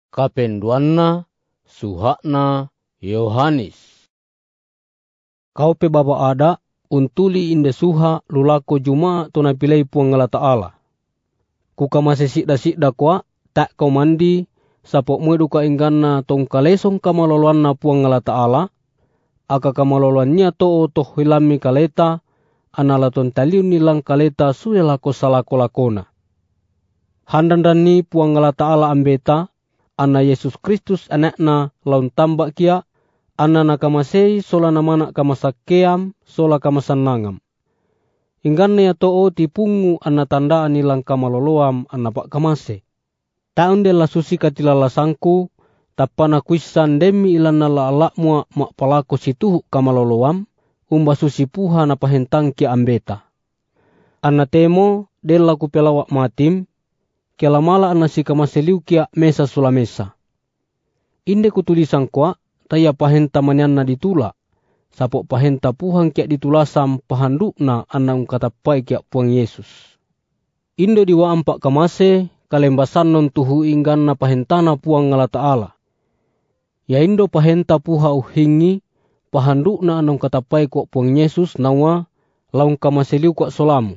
Kapenduanna suhakna Yohanes. Kau pe baba ada untuli inde suha lulako juma tuna pilai puang Allah Ta'ala. Kuka masih sikda-sikda kwa tak kau mandi sapok muedu ka ingganna tong kalesong kamaloluanna puang Allah Ta'ala. Aka kamaloluannya toh hilami kaleta analaton taliun nilang kaleta suya lako salako lakona. Handan ni puang Allah Ta'ala ambeta anna Yesus Kristus anakna laun tambak kia anna nakamasei sola namana kamasakeam sola kamasannangam. Ingganna ya to'o tipungu anna tandaan nilang kamaloloam anna pak kamase. Taun de la susi katilala sangku tapana kuisan demi ilan nala alakmua mak palako situhu kamaloloam umba susi puha na pahentang ki ambeta. Anna temo dela kupelawak matim kelamala anna si kamaseliu kia mesa sula mesa. Inde kutulisan kwa taya pahenta manyanna ditula. Sapok pahenta puhang kia ditulasam pahandukna anna ungkatapai kia puang Yesus. Indo diwa ampak kamase kalembasan non tuhu ingganna pahentana puang Allah Ta'ala. Ya indo pahenta puha uhingi pahandukna anna ungkatapai kuak puang Yesus nawa laung kamaseliu kuak solamu.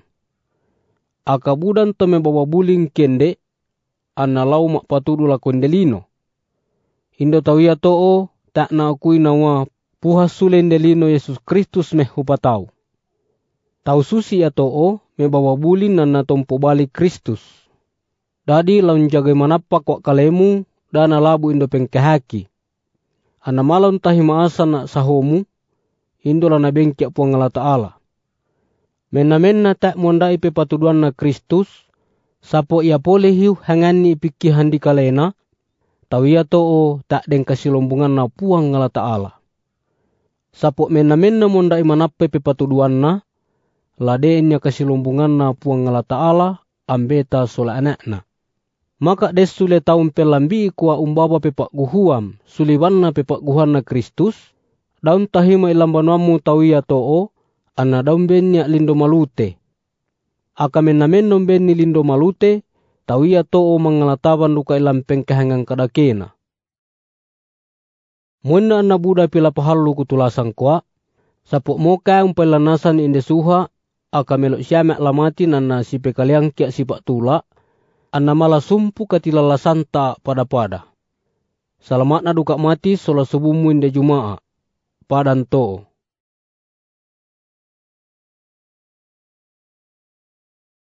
Akabudan tome bawa buling kende anna lau mak patudu lakon delino. Indo tawia to'o tak na akui nawa puha sulen delino Yesus Kristus meh hupatau. Tau susi ya to'o me bawa bulin anna tompo balik Kristus. Dadi laun jaga manapa kuak kalemu dana labu indo pengkehaki. Anna malon tahi maasa na sahomu indo lana bengkiak puang Allah Ta'ala. Mena-mena tak mondai pe patuduan na Kristus, sapo ia boleh hiu hangani pikir handi kalena, tau ia to'o tak deng kasilombungan na puang Allah Ta'ala. Sapo mena-mena mondai manape pe patuduan na, ladenya kasilombungan na puang Allah Ta'ala, ambeta sola anakna. Maka des sule taun pelambi kuah umbaba pepak guhuam, suliban na pepak guhan na Kristus, daun tahima ilambanuamu tau ia to'o, anna daun benyak lindo malute. Aka mena-mena benni lindo malute, tau ia to'o mangalataban luka ilam pengkahangan kadakena. Muena anna buda pila pahalu kutulasan kuah, sapok moka umpelanasan inde suha, aka melok syamak lamatin anna si pekaliang kiak sipak tulak, anna mala sumpu katilala santa pada-pada. Salamatna duka mati sola subumu inde jumaa. Padan to'o.